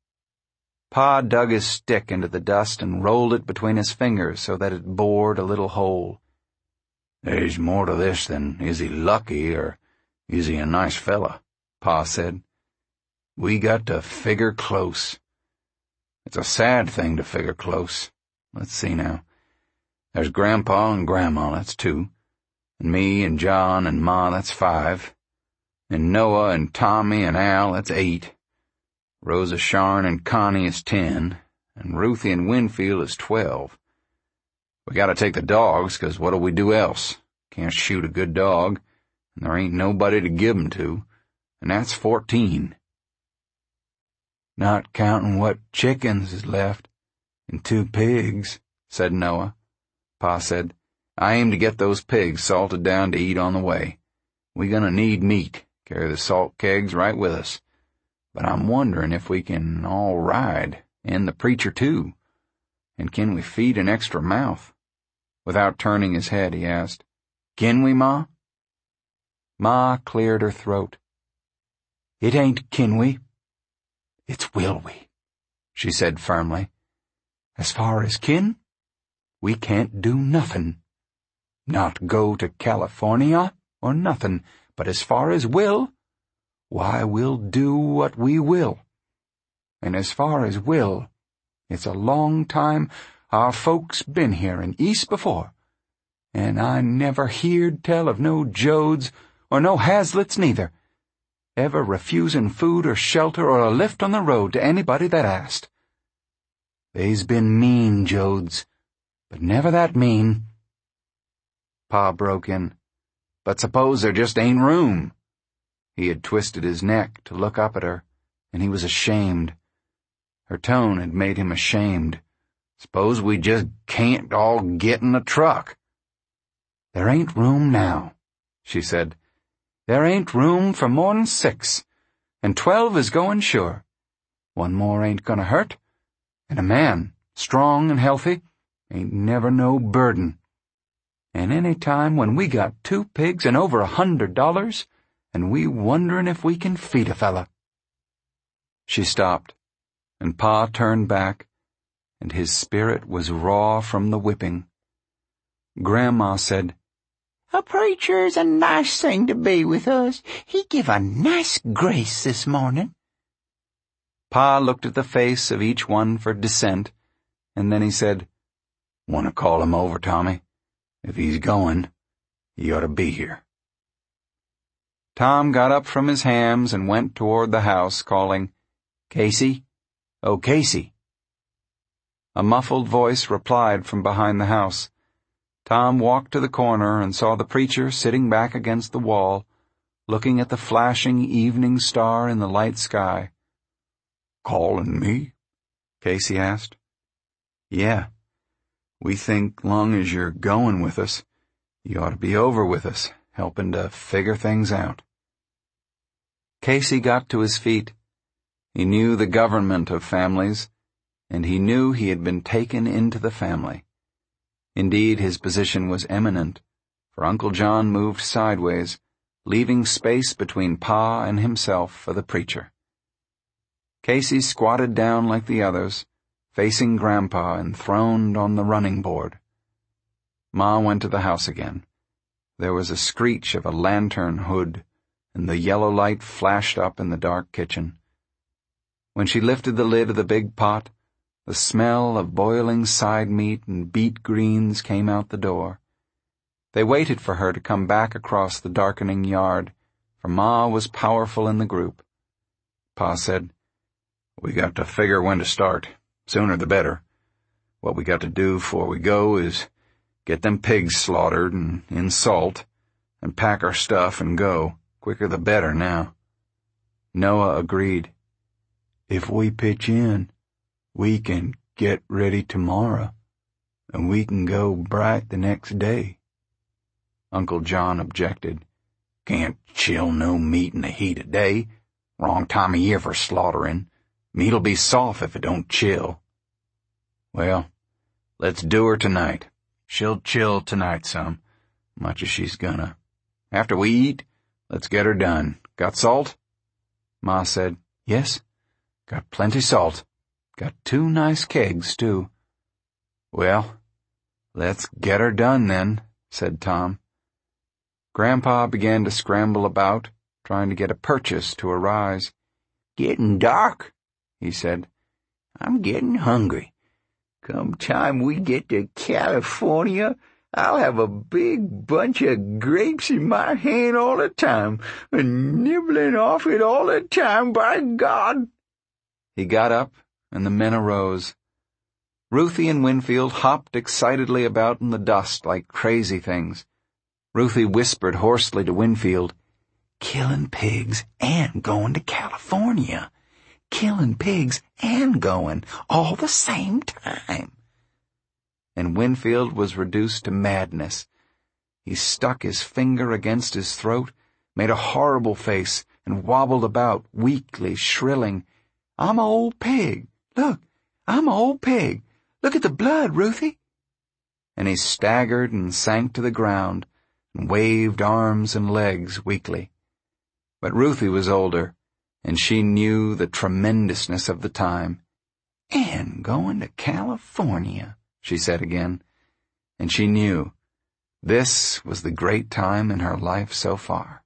Pa dug his stick into the dust and rolled it between his fingers so that it bored a little hole. "There's more to this than is he lucky or is he a nice fella," Pa said. "We got to figure close. It's a sad thing to figure close. Let's see now. There's Grandpa and Grandma, that's 2. And me and John and Ma, that's 5. And Noah and Tommy and Al, that's 8. Rosa Sharn and Connie is 10, and Ruthie and Winfield is 12. We gotta take the dogs, 'cause what'll we do else? Can't shoot a good dog, and there ain't nobody to give 'em to, and that's 14. "Not counting what chickens is left, and 2 pigs, said Noah. Pa said, "I aim to get those pigs salted down to eat on the way. We gonna need meat, carry the salt kegs right with us. But I'm wondering if we can all ride, and the preacher too. And can we feed an extra mouth?" Without turning his head, he asked, "Can we, Ma?" Ma cleared her throat. "It ain't can we. It's will we," she said firmly. "As far as kin, we can't do nothin'. Not go to California or nothin', but as far as will, why, we'll do what we will. And as far as will, it's a long time our folks been here in East before, and I never heerd tell of no Jodes or no Haslets neither, ever refusing food or shelter or a lift on the road to anybody that asked. They's been mean Jodes, but never that mean." Pa broke in, "But suppose there just ain't room." He had twisted his neck to look up at her, and he was ashamed. Her tone had made him ashamed. "Suppose we just can't all get in the truck." "There ain't room now," she said. "There ain't room for more'n 6, and 12 is going sure. One more ain't gonna hurt, and a man, strong and healthy, ain't never no burden. And any time when we got 2 pigs and over $100, and we wonderin' if we can feed a fella." She stopped, and Pa turned back, and his spirit was raw from the whipping. Grandma said, "A preacher's a nice thing to be with us. He give a nice grace this morning." Pa looked at the face of each one for dissent, and then he said, "Want to call him over, Tommy? If he's going, he ought to be here." Tom got up from his hams and went toward the house, calling, "Casey? Oh, Casey." A muffled voice replied from behind the house. Tom walked to the corner and saw the preacher sitting back against the wall, looking at the flashing evening star in the light sky. "Callin' me?" Casey asked. "Yeah. We think long as you're goin' with us, you ought to be over with us, helpin' to figure things out." Casey got to his feet. He knew the government of families, and he knew he had been taken into the family. Indeed, his position was eminent, for Uncle John moved sideways, leaving space between Pa and himself for the preacher. Casey squatted down like the others, facing Grandpa enthroned on the running board. Ma went to the house again. There was a screech of a lantern hood, and the yellow light flashed up in the dark kitchen. When she lifted the lid of the big pot, the smell of boiling side meat and beet greens came out the door. They waited for her to come back across the darkening yard, for Ma was powerful in the group. Pa said, "We got to figure when to start. Sooner the better. What we got to do 'fore we go is get them pigs slaughtered and in salt, and pack our stuff and go. Quicker the better now." Noah agreed. "If we pitch in, we can get ready tomorrow, and we can go bright the next day." Uncle John objected. "Can't chill no meat in the heat of day. Wrong time of year for slaughterin'. Meat'll be soft if it don't chill." "Well, let's do her tonight. She'll chill tonight some, much as she's gonna. After we eat, let's get her done. Got salt?" Ma said, "Yes, got plenty salt. Got 2 nice kegs, too." "Well, let's get her done then," said Tom. Grandpa began to scramble about, trying to get a purchase to arise. "Getting dark," he said. "I'm getting hungry. Come time we get to California, I'll have a big bunch of grapes in my hand all the time, and nibbling off it all the time, by God." He got up, and the men arose. Ruthie and Winfield hopped excitedly about in the dust like crazy things. Ruthie whispered hoarsely to Winfield, "Killing pigs and going to California. Killing pigs and going, all the same time." And Winfield was reduced to madness. He stuck his finger against his throat, made a horrible face, and wobbled about, weakly shrilling, "I'm a old pig. Look, I'm a old pig. Look at the blood, Ruthie." And he staggered and sank to the ground, and waved arms and legs weakly. But Ruthie was older, and she knew the tremendousness of the time. "And going to California," she said again, and she knew this was the great time in her life so far.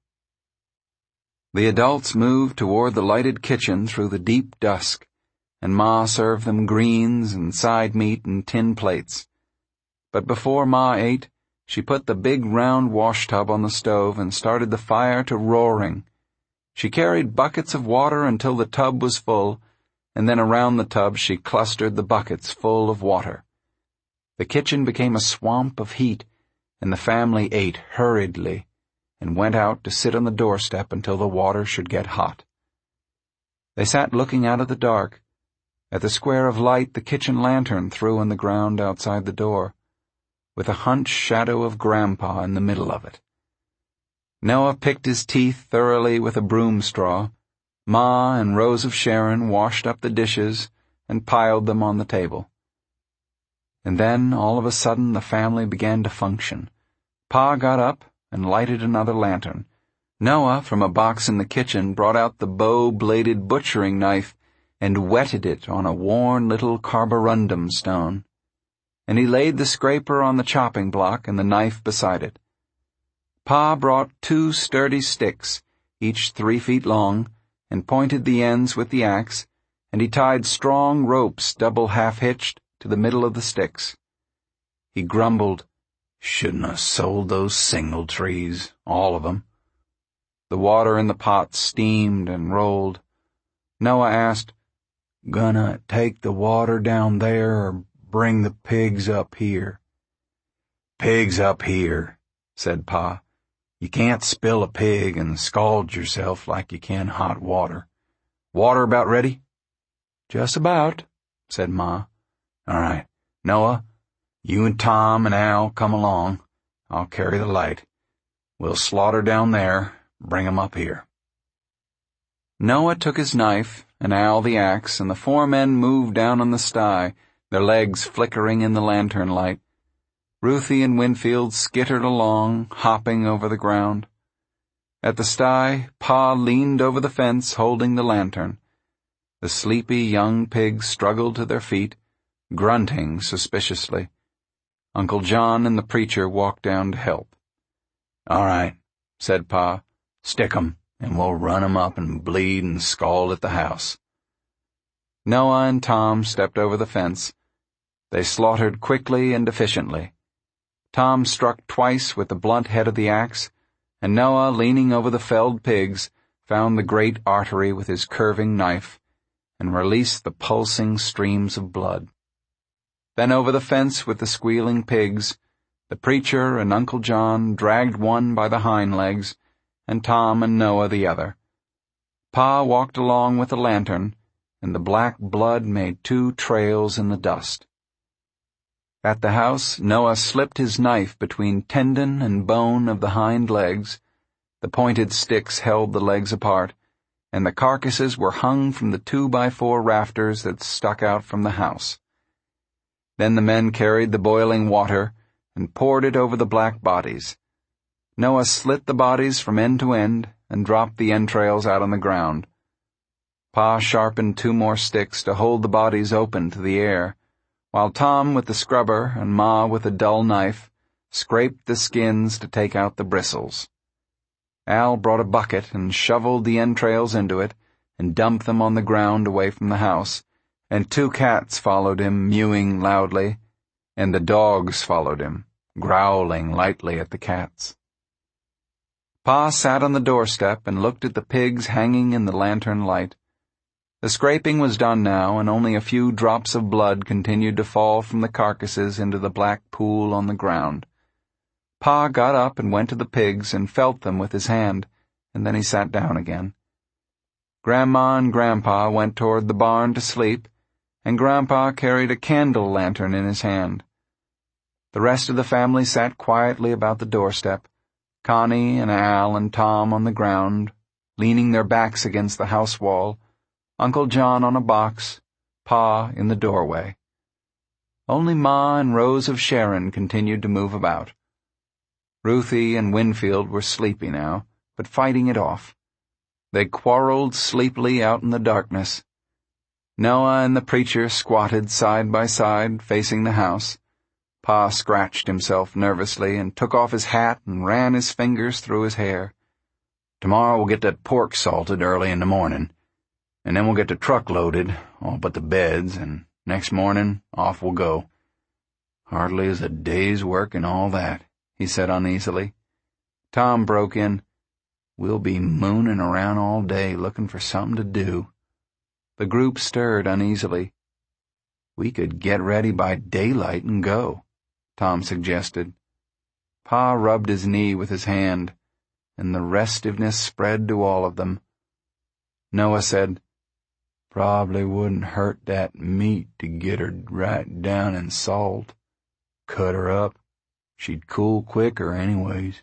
The adults moved toward the lighted kitchen through the deep dusk, and Ma served them greens and side meat in tin plates. But before Ma ate, she put the big round washtub on the stove and started the fire to roaring. She carried buckets of water until the tub was full, and then around the tub she clustered the buckets full of water. The kitchen became a swamp of heat, and the family ate hurriedly and went out to sit on the doorstep until the water should get hot. They sat looking out at the dark, at the square of light the kitchen lantern threw on the ground outside the door, with a hunched shadow of Grandpa in the middle of it. Noah picked his teeth thoroughly with a broom straw. Ma and Rose of Sharon washed up the dishes and piled them on the table. And then, all of a sudden, the family began to function. Pa got up and lighted another lantern. Noah, from a box in the kitchen, brought out the bow-bladed butchering knife and whetted it on a worn little carborundum stone. And he laid the scraper on the chopping block and the knife beside it. Pa brought 2 sturdy sticks, each 3 feet long, and pointed the ends with the axe, and he tied strong ropes double half-hitched to the middle of the sticks. He grumbled, "Shouldn't have sold those single trees, all of 'em." The water in the pot steamed and rolled. Noah asked, "Gonna take the water down there or bring the pigs up here?" "Pigs up here," said Pa. "You can't spill a pig and scald yourself like you can hot water. Water about ready?" "Just about," said Ma. "All right. Noah, you and Tom and Al come along. I'll carry the light. We'll slaughter down there, bring 'em up here." Noah took his knife and Al the axe, and the 4 men moved down on the sty, their legs flickering in the lantern light. Ruthie and Winfield skittered along, hopping over the ground. At the sty, Pa leaned over the fence, holding the lantern. The sleepy young pigs struggled to their feet, grunting suspiciously. Uncle John and the preacher walked down to help. "All right," said Pa. "Stick 'em, and we'll run 'em up and bleed and scald at the house." Noah and Tom stepped over the fence. They slaughtered quickly and efficiently. Tom struck twice with the blunt head of the axe, and Noah, leaning over the felled pigs, found the great artery with his curving knife and released the pulsing streams of blood. Then over the fence with the squealing pigs, the preacher and Uncle John dragged one by the hind legs, and Tom and Noah the other. Pa walked along with the lantern, and the black blood made 2 trails in the dust. At the house, Noah slipped his knife between tendon and bone of the hind legs. The pointed sticks held the legs apart, and the carcasses were hung from the 2x4 rafters that stuck out from the house. Then the men carried the boiling water and poured it over the black bodies. Noah slit the bodies from end to end and dropped the entrails out on the ground. Pa sharpened 2 more sticks to hold the bodies open to the air, while Tom with the scrubber and Ma with a dull knife scraped the skins to take out the bristles. Al brought a bucket and shoveled the entrails into it and dumped them on the ground away from the house, and 2 cats followed him, mewing loudly, and the dogs followed him, growling lightly at the cats. Pa sat on the doorstep and looked at the pigs hanging in the lantern light. The scraping was done now, and only a few drops of blood continued to fall from the carcasses into the black pool on the ground. Pa got up and went to the pigs and felt them with his hand, and then he sat down again. Grandma and Grandpa went toward the barn to sleep, and Grandpa carried a candle lantern in his hand. The rest of the family sat quietly about the doorstep, Connie and Al and Tom on the ground, leaning their backs against the house wall, Uncle John on a box, Pa in the doorway. Only Ma and Rose of Sharon continued to move about. Ruthie and Winfield were sleepy now, but fighting it off. They quarreled sleepily out in the darkness. Noah and the preacher squatted side by side, facing the house. Pa scratched himself nervously and took off his hat and ran his fingers through his hair. "Tomorrow we'll get that pork salted early in the morning, and then we'll get the truck loaded, all but the beds, and next morning off we'll go. Hardly is a day's work and all that," he said uneasily. Tom broke in, "We'll be mooning around all day looking for something to do." The group stirred uneasily. "We could get ready by daylight and go," Tom suggested. Pa rubbed his knee with his hand, and the restiveness spread to all of them. Noah said, "Probably wouldn't hurt that meat to get her right down in salt. Cut her up. She'd cool quicker anyways."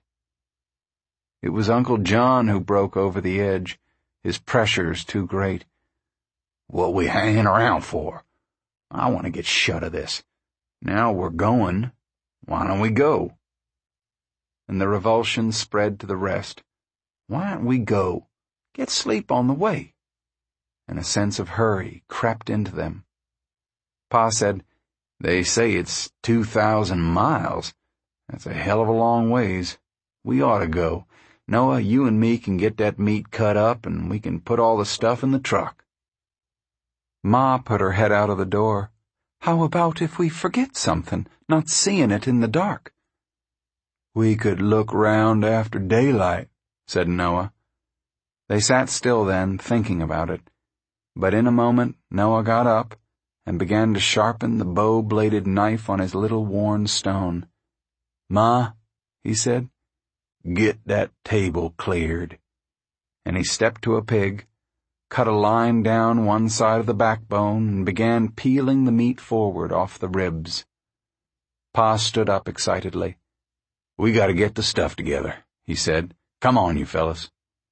It was Uncle John who broke over the edge, his pressures too great. "What we hanging around for? I want to get shut of this. Now we're going. Why don't we go? And the revulsion spread to the rest. Why don't we go? Get sleep on the way. And a sense of hurry crept into them. Pa said, They say it's 2,000 miles. That's a hell of a long ways. We ought to go. Noah, you and me can get that meat cut up and we can put all the stuff in the truck. Ma put her head out of the door. How about if we forget something, not seeing it in the dark? We could look round after daylight, said Noah. They sat still then, thinking about it. But in a moment, Noah got up and began to sharpen the bow-bladed knife on his little worn stone. Ma, he said, get that table cleared. And he stepped to a pig, cut a line down one side of the backbone, and began peeling the meat forward off the ribs. Pa stood up excitedly. We gotta get the stuff together, he said. Come on, you fellas.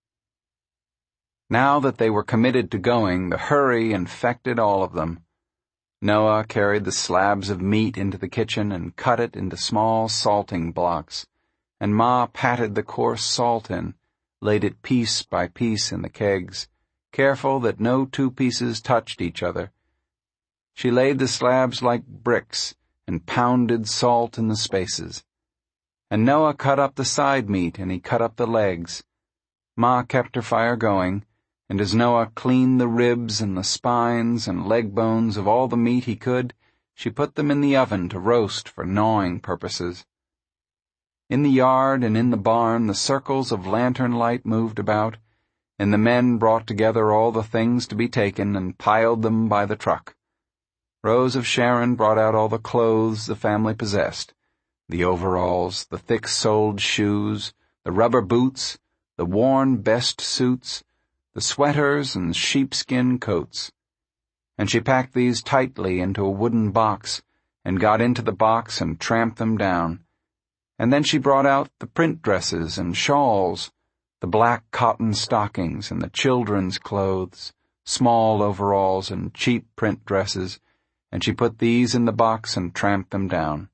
Now that they were committed to going, the hurry infected all of them. Noah carried the slabs of meat into the kitchen and cut it into small salting blocks, and Ma patted the coarse salt in, laid it piece by piece in the kegs, careful that no two pieces touched each other. She laid the slabs like bricks and pounded salt in the spaces. And Noah cut up the side meat and he cut up the legs. Ma kept her fire going, and as Noah cleaned the ribs and the spines and leg bones of all the meat he could, she put them in the oven to roast for gnawing purposes. In the yard and in the barn the circles of lantern light moved about, and the men brought together all the things to be taken and piled them by the truck. Rose of Sharon brought out all the clothes the family possessed, the overalls, the thick-soled shoes, the rubber boots, the worn best suits, the sweaters and sheepskin coats. And she packed these tightly into a wooden box and got into the box and tramped them down. And then she brought out the print dresses and shawls, the black cotton stockings and the children's clothes, small overalls and cheap print dresses, and she put these in the box and tramped them down.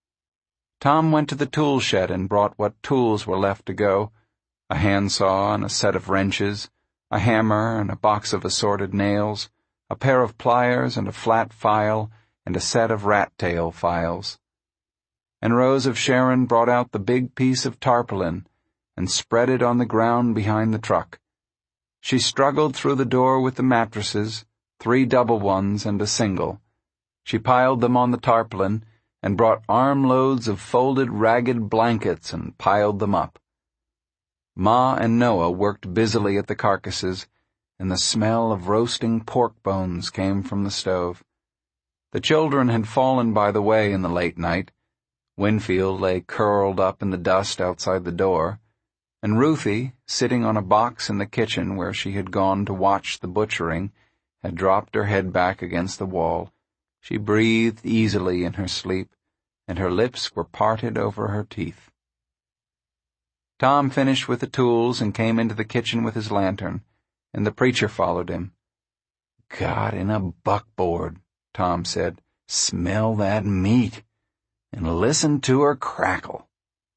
Tom went to the tool shed and brought what tools were left to go, a handsaw and a set of wrenches, a hammer and a box of assorted nails, a pair of pliers and a flat file, and a set of rat-tail files. And Rose of Sharon brought out the big piece of tarpaulin and spread it on the ground behind the truck. She struggled through the door with the mattresses, 3 double ones and a single. She piled them on the tarpaulin and brought armloads of folded ragged blankets and piled them up. Ma and Noah worked busily at the carcasses, and the smell of roasting pork bones came from the stove. The children had fallen by the way in the late night. Winfield lay curled up in the dust outside the door, and Ruthie, sitting on a box in the kitchen where she had gone to watch the butchering, had dropped her head back against the wall. She breathed easily in her sleep, and her lips were parted over her teeth. Tom finished with the tools and came into the kitchen with his lantern, and the preacher followed him. "God in a buckboard," Tom said. "Smell that meat, and listen to her crackle."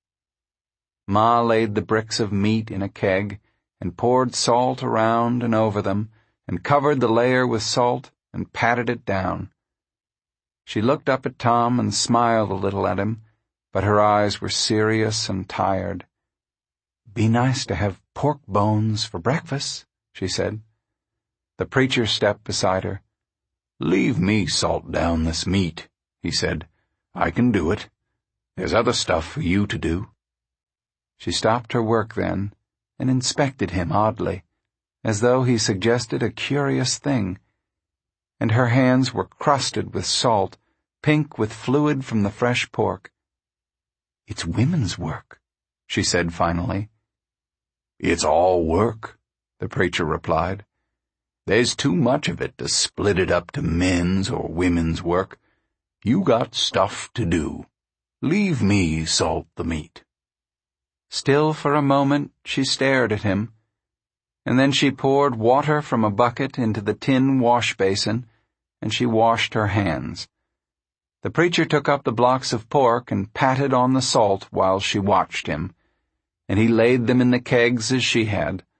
Ma laid the bricks of meat in a keg and poured salt around and over them and covered the layer with salt and patted it down. She looked up at Tom and smiled a little at him, but her eyes were serious and tired. "Be nice to have pork bones for breakfast," she said. The preacher stepped beside her. "Leave me salt down this meat," he said. "I can do it. There's other stuff for you to do." She stopped her work then and inspected him oddly, as though he suggested a curious thing. And her hands were crusted with salt, pink with fluid from the fresh pork. "It's women's work," she said finally. "It's all work," the preacher replied. "There's too much of it to split it up to men's or women's work. You got stuff to do. Leave me salt the meat." Still for a moment she stared at him, and then she poured water from a bucket into the tin wash basin, and she washed her hands. The preacher took up the blocks of pork and patted on the salt while she watched him, and he laid them in the kegs as she had,